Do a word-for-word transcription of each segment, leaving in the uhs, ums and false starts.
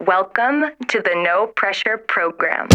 Welcome to the No Pressure Program.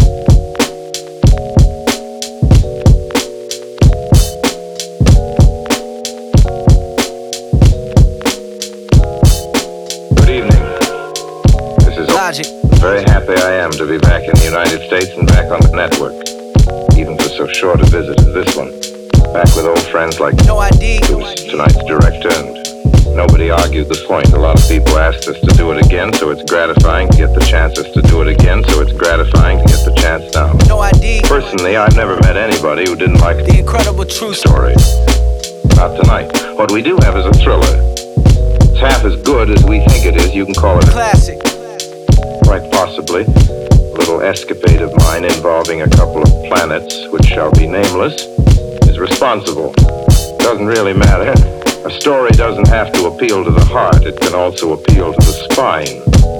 Good evening. This is Logic. Very happy I am to be back in the United States and back on the network, even for so short a visit as this one. Back with old friends like No I D. who's tonight's director, and nobody argued the point. A lot of people asked us to do it again, so it's gratifying to get the chances to do it again, so it's gratifying to get the chance now. No I D. Personally, I've never met anybody who didn't like The incredible true story. Not tonight. What we do have is a thriller. It's half as good as we think it is. You can call it a classic. quite possibly a little escapade of mine involving a couple of planets which shall be nameless is responsible. Doesn't really matter. A story doesn't have to appeal to the heart. It can also appeal to the spine.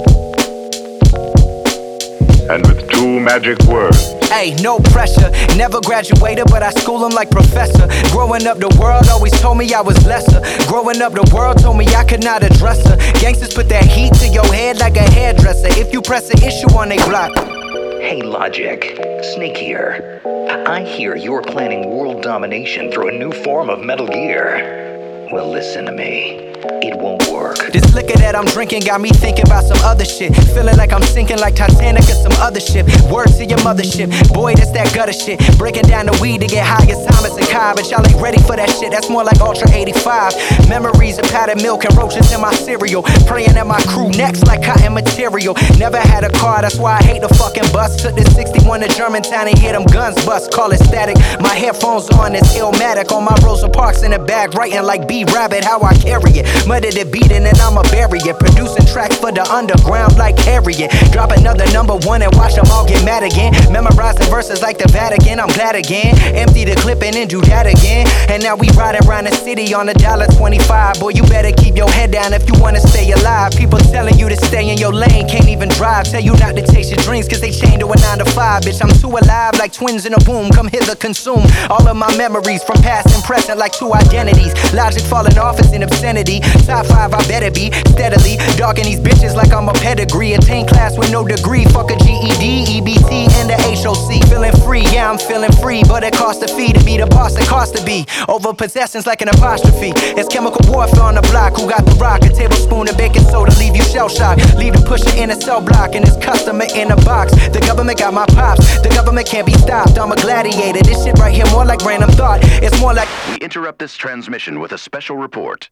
And with two magic words. Hey, no pressure. Never graduated, but I school 'em like professor. Growing up, the world always told me I was lesser. Growing up, the world told me I could not address her. Gangsters put that heat to your head like a hairdresser. If you press an issue on they block. Hey Logic, Snake here. I hear you're planning world domination through a new form of Metal Gear. Well, listen to me. It won't work. This liquor that I'm drinking got me thinking about some other shit. Feeling like I'm sinking like Titanic or some other ship. Word to your mothership. Boy, that's that gutter shit. Breaking down the weed to get high as Thomas and Kai. But y'all ain't ready for that shit. That's more like Ultra eighty-five. Memories of powdered milk and roaches in my cereal. Praying at my crew next like cotton material. Never had a car, that's why I hate the fucking bus. Took the sixty-one to Germantown and hear them guns bust. Call it static. My headphones on, it's Illmatic. On my Rosa Parks in the bag, writing like B-Rabbit. How I carry it. Murder the beating and I'ma bury it. Producing tracks for the underground like Harriet. Drop another number one and watch them all get mad again. Memorizing verses like the Vatican, I'm glad again. Empty the clip and then do that again. And now we riding around the city on a dollar twenty-five. Boy, you better keep your head down if you wanna stay alive. People telling you to stay in your lane, can't even drive. Tell you not to chase your dreams cause they chained to a nine to five. Bitch, I'm too alive like twins in a womb. Come hither, consume all of my memories from past and present like two identities. Logic falling off is an obscenity. Top five, I better be steadily dogging these bitches like I'm a pedigree. Attain class with no degree. Fuck a G E D, E B T, and the H O C. Feeling free, yeah, I'm feeling free. But it costs a fee to be the boss, it costs to be. Over possessions like an apostrophe. It's chemical warfare on the block. Who got the rock? A tablespoon of baking soda, leave you shell shocked. Leave the pusher in a cell block and his customer in a box. The government got my pops. The government can't be stopped. I'm a gladiator. This shit right here more like random thought. It's more like. We interrupt this transmission with a special report.